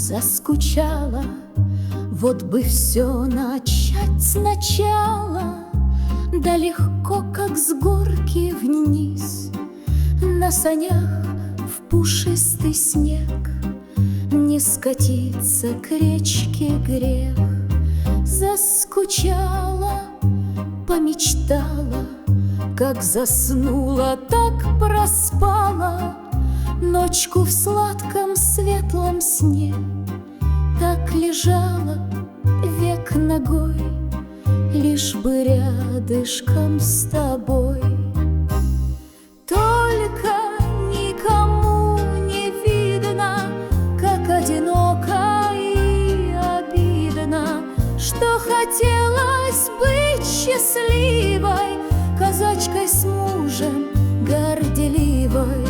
Заскучала, вот бы все начать сначала, да легко, как с горки вниз, на санях в пушистый снег. Не скатиться к речке грех. Заскучала, помечтала, как заснула, так проспала ночку в сладком светлом сне. Так лежала век ногой, лишь бы рядышком с тобой. Только никому не видно, как одиноко и обидно, что хотелось быть счастливой, казачкой с мужем горделивой.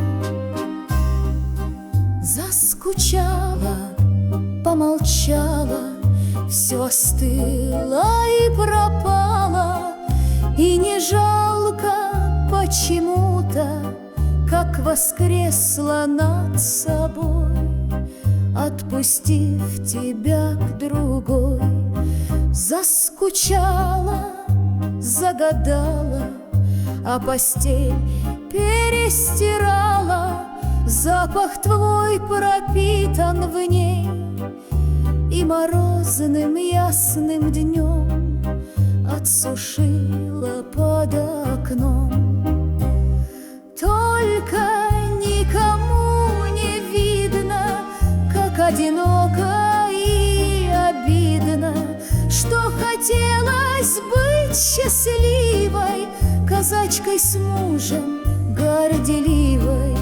Заскучала, помолчала, все остыло и пропало, и не жалко почему-то, как воскресла над собой, отпустив тебя к другой. Заскучала, загадала, а постель перестирала. Запах твой пропитан в ней, и морозным ясным днем отсушила под окном. Только никому не видно, как одиноко и обидно, что хотелось быть счастливой, казачкой с мужем горделивой.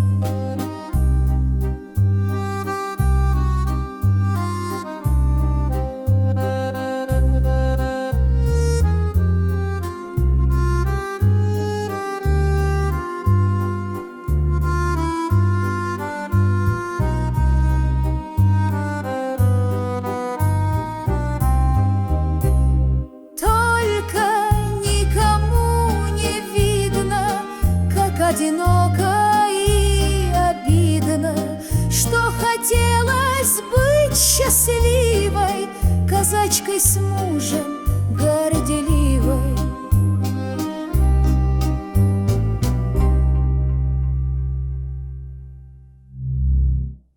Одиноко и обидно, что хотелось быть счастливой, казачкой с мужем